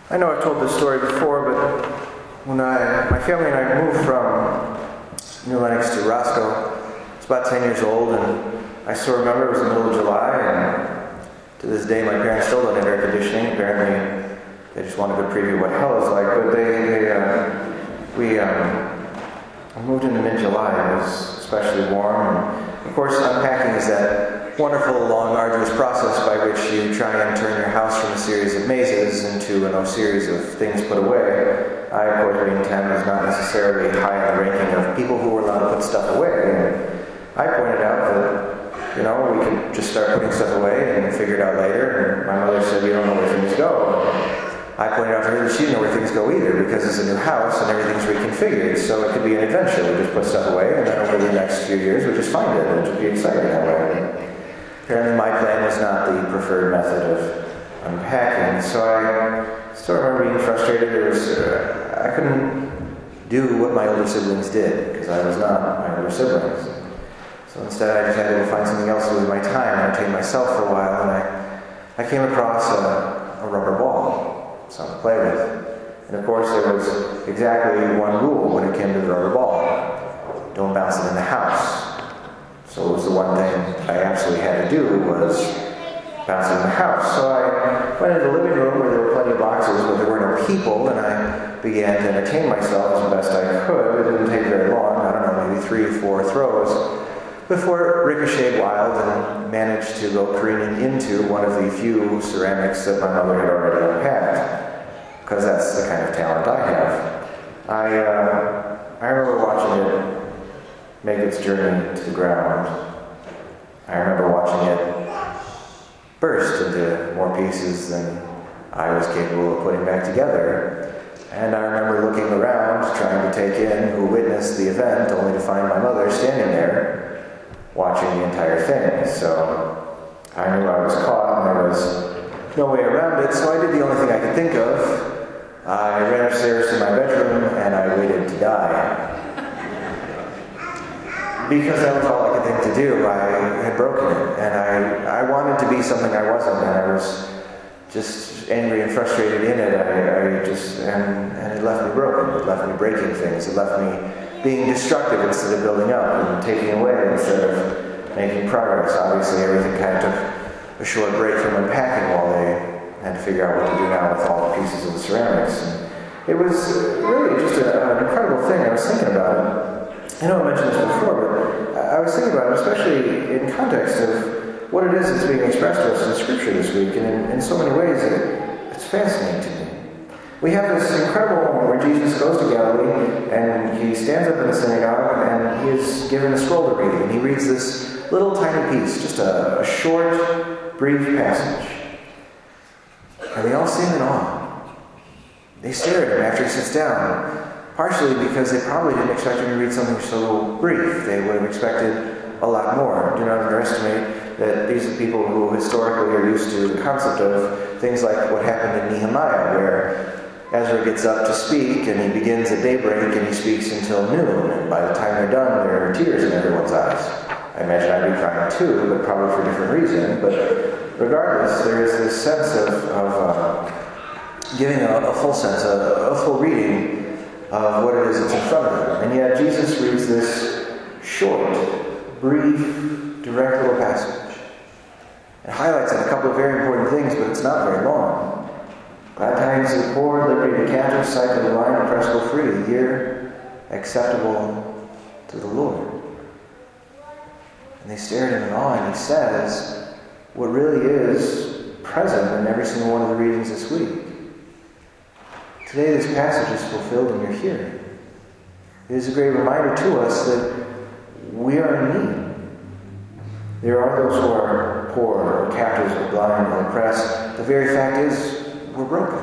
I know I've told this story before, but when my family and I moved from New Lenox to Roscoe, I was about 10 years old, and I still remember it was the middle of July, and to this day my parents still don't have air conditioning. Apparently they just want a good preview of what hell is like, but we moved into mid-July. It was especially warm, and of course unpacking is that wonderful, long, arduous process by which you try and turn your house from a series of mazes into a series of things put away. I, of course, being 10, was not necessarily high on the ranking of people who were allowed to put stuff away. And I pointed out that, we could just start putting stuff away and figure it out later. And my mother said, "We don't know where things go." And I pointed out to her that she didn't know where things go either, because it's a new house and everything's reconfigured, so it could be an adventure. We just put stuff away, and then over the next few years we just find it, and it'll just be exciting that way. Apparently my plan was not the preferred method of unpacking, so I still remember being frustrated. I couldn't do what my older siblings did, because I was not my older siblings. So instead I just had to go find something else to do with my time, and entertain myself for a while, and I came across a rubber ball, something to play with. And of course there was exactly one rule when it came to the rubber ball: don't bounce it in the house. So it was the one thing I absolutely had to do, was bounce it in the house. So I went into the living room where there were plenty of boxes, but there were no people, and I began to entertain myself as best I could. It didn't take very long, I don't know, maybe 3 or 4 throws, before it ricocheted wild and managed to go careening into one of the few ceramics that my mother had already unpacked, because that's the kind of talent I have. I remember watching it make its journey to the ground. I remember watching it burst into more pieces than I was capable of putting back together. And I remember looking around, trying to take in who witnessed the event, only to find my mother standing there, watching the entire thing. So I knew I was caught, and there was no way around it, so I did the only thing I could think of. I ran upstairs to my bedroom, and I waited to die. Because that was all I could think to do. I had broken it, and I wanted to be something I wasn't, and I was just angry and frustrated in it. And it left me broken. It left me breaking things. It left me being destructive instead of building up, and taking away instead of making progress. Obviously, everything kind of took a short break from unpacking while they had to figure out what to do now with all the pieces of the ceramics. And it was really just an incredible thing. I was thinking about it. I know I mentioned this before, but I was thinking about it, especially in context of what it is that's being expressed to us in Scripture this week, and in so many ways it's fascinating to me. We have this incredible moment where Jesus goes to Galilee, and he stands up in the synagogue, and he is given a scroll to read, and he reads this little tiny piece, just a short, brief passage. And they all stand in awe. They stare at him after he sits down. Partially because they probably didn't expect him to read something so brief. They would have expected a lot more. Do not underestimate that these are people who historically are used to the concept of things like what happened in Nehemiah, where Ezra gets up to speak, and he begins at daybreak, and he speaks until noon. And by the time they're done, there are tears in everyone's eyes. I imagine I'd be crying too, but probably for a different reason. But regardless, there is this sense of giving a full sense, a full reading of what it is that's in front of them. And yet Jesus reads this short, brief, direct little passage. It highlights a couple of very important things, but it's not very long. Glad tidings to the poor, liberty to the captives, sight to the blind, oppressed go free, the year acceptable to the Lord. And they stare at him in awe, and he says what really is present in every single one of the readings this week. Today this passage is fulfilled in your hearing. It is a great reminder to us that we are in need. There are those who are poor, or captives, or blind, or oppressed. The very fact is, we're broken.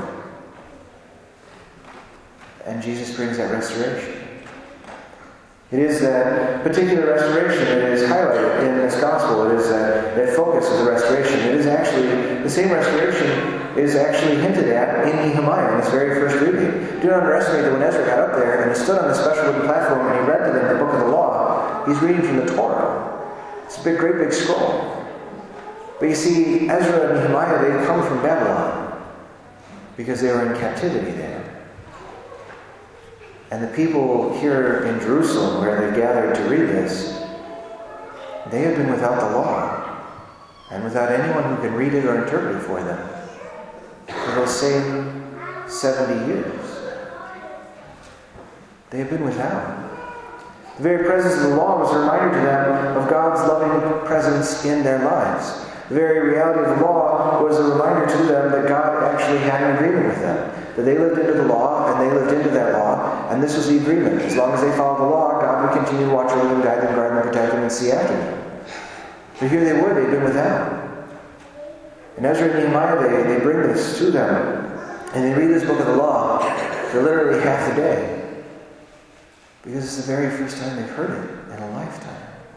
And Jesus brings that restoration. It is that particular restoration that is highlighted in this gospel. It is that focus of the restoration. It is actually, the same restoration is actually hinted at in Nehemiah in this very first reading. Do not underestimate that when Ezra got up there and he stood on the special wooden platform and he read to them the book of the law, he's reading from the Torah. It's a great big scroll. But you see, Ezra and Nehemiah, they come from Babylon. because they were in captivity there. And the people here in Jerusalem, where they gathered to read this, they have been without the law and without anyone who can read it or interpret it for them for those same 70 years. They have been without. The very presence of the law was a reminder to them of God's loving presence in their lives. The very reality of the law was a reminder to them that God actually had an agreement with them. That they lived into the law, and they lived into that law, and this was the agreement. As long as they followed the law, God would continue to watch over them, guide them, guard them, protect them, and see after them. But here they were, they'd been without. And Ezra and Nehemiah, they bring this to them, and they read this book of the law for literally half the day. Because it's the very first time they've heard it in a lifetime.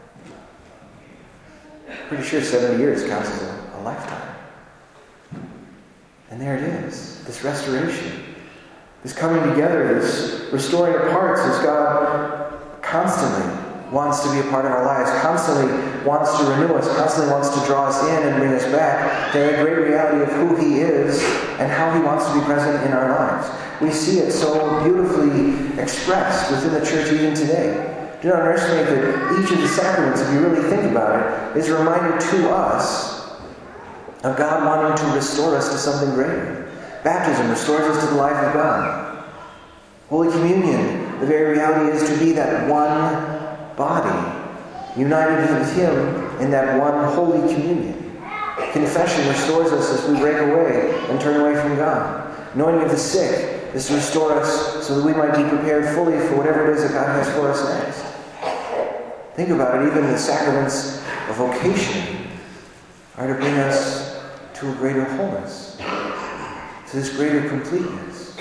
Pretty sure 70 years counts as a lifetime. And there it is, this restoration, this coming together, this restoring of parts, as God constantly wants to be a part of our lives, constantly wants to renew us, constantly wants to draw us in and bring us back to the great reality of who He is and how He wants to be present in our lives. We see it so beautifully expressed within the church even today. Do not underestimate that each of the sacraments, if you really think about it, is a reminder to us of God wanting to restore us to something greater. Baptism restores us to the life of God. Holy Communion, the very reality is to be that one body, united with Him in that one Holy Communion. Confession restores us as we break away and turn away from God. Anointing of the sick is to restore us so that we might be prepared fully for whatever it is that God has for us next. Think about it, even the sacraments of vocation are to bring us to a greater wholeness, to this greater completeness.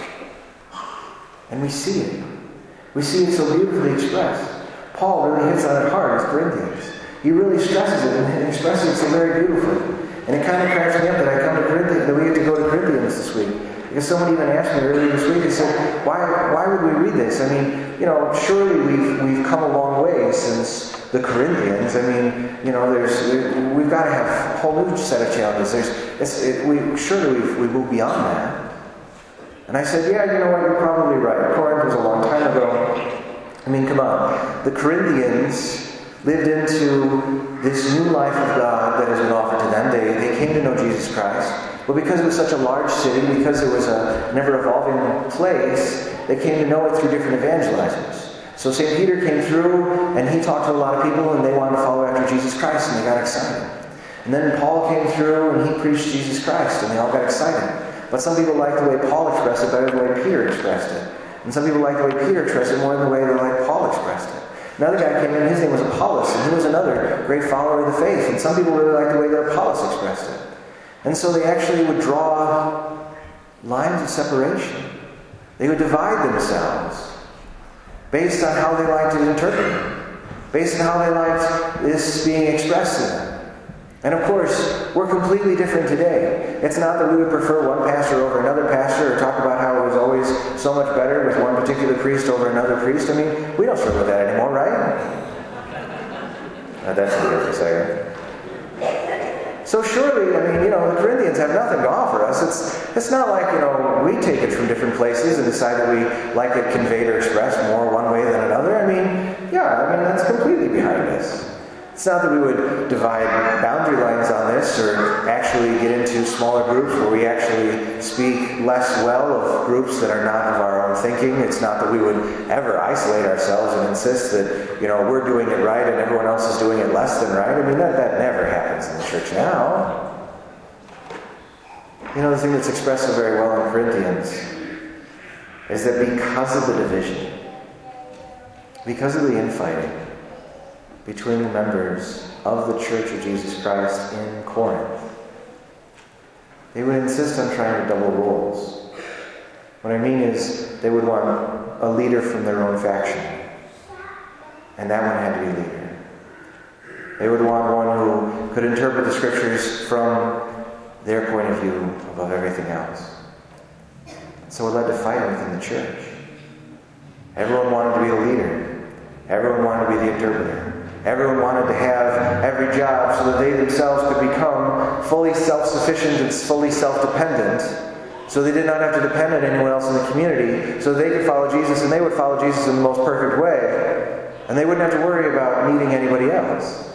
And we see it. We see it so beautifully expressed. Paul really hits on it hard with Corinthians. He really stresses it and expresses it so very beautifully. And it kind of cracks me up that I come to Corinthians, that we have to go to Corinthians this week. Because someone even asked me earlier this week, they said, why would we read this? I mean, surely we've come a long way since the Corinthians. I mean, we've got to have a whole new set of challenges. Surely we've moved beyond that. And I said, yeah, you know what, you're probably right. Corinth was a long time ago. I mean, come on. The Corinthians lived into this new life of God that has been offered to them. They came to know Jesus Christ. But because it was such a large city, because it was a never-evolving place, they came to know it through different evangelizers. So St. Peter came through, and he talked to a lot of people, and they wanted to follow after Jesus Christ, and they got excited. And then Paul came through, and he preached Jesus Christ, and they all got excited. But some people liked the way Paul expressed it better than the way Peter expressed it. And some people liked the way Peter expressed it more than the way Paul expressed it. Another guy came in, his name was Apollos, and he was another great follower of the faith. And some people really liked the way that Apollos expressed it. And so they actually would draw lines of separation. They would divide themselves based on how they liked it interpreted, based on how they liked this being expressed to them. And of course, we're completely different today. It's not that we would prefer one pastor over another pastor or talk about how it was always so much better with one particular priest over another priest. I mean, we don't struggle with that anymore, right? That's weird for a second. So surely, the Corinthians have nothing to offer us. It's not like, we take it from different places and decide that we like it conveyed or expressed more one way than another. That's completely behind us. It's not that we would divide boundary lines on this or actually get into smaller groups where we actually speak less well of groups that are not of our own thinking. It's not that we would ever isolate ourselves and insist that, we're doing it right and everyone else is doing it less than right. That never happens in the church now. The thing that's expressed so very well in Corinthians is that because of the division, because of the infighting between the members of the Church of Jesus Christ in Corinth, they would insist on trying to double roles. What I mean is, they would want a leader from their own faction, and that one had to be leader. They would want one who could interpret the Scriptures from their point of view above everything else. So it led to fighting within the church. Everyone wanted to be the leader. Everyone wanted to be the interpreter. Everyone wanted to have every job so that they themselves could become fully self-sufficient and fully self-dependent so they did not have to depend on anyone else in the community, so they could follow Jesus, and they would follow Jesus in the most perfect way, and they wouldn't have to worry about needing anybody else.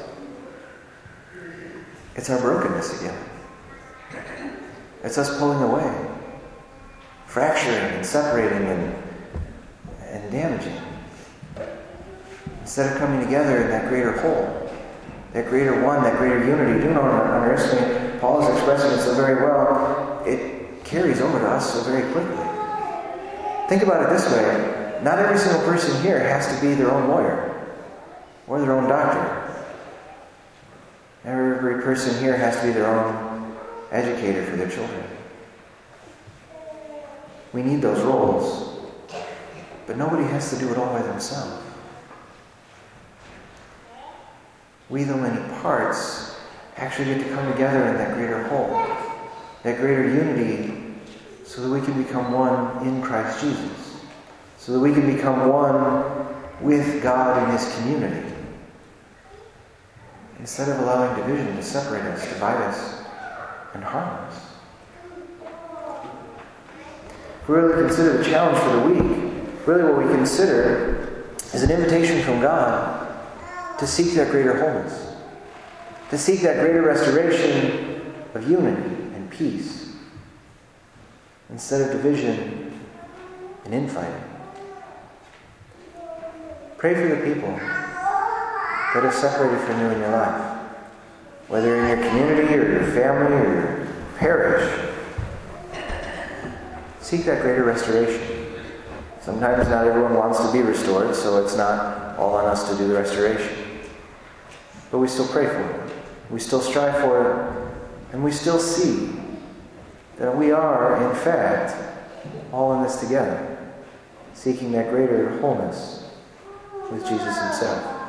It's our brokenness again. It's us pulling away, fracturing and separating and damaging. Instead of coming together in that greater whole, that greater one, that greater unity. Do not underestimate. Paul is expressing it so very well. It carries over to us so very quickly. Think about it this way. Not every single person here has to be their own lawyer or their own doctor. Every person here has to be their own educator for their children. We need those roles, but nobody has to do it all by themselves. We, the many parts, actually get to come together in that greater whole, that greater unity, so that we can become one in Christ Jesus, so that we can become one with God in His community, instead of allowing division to separate us, divide us, and harm us. If we really consider the challenge for the week, really what we consider is an invitation from God to seek that greater wholeness, to seek that greater restoration of unity and peace, instead of division and infighting. Pray for the people that have separated from you in your life, whether in your community or your family or your parish. Seek that greater restoration. Sometimes not everyone wants to be restored, so it's not all on us to do the restoration. But we still pray for it. We still strive for it. And we still see that we are, in fact, all in this together, seeking that greater wholeness with Jesus Himself.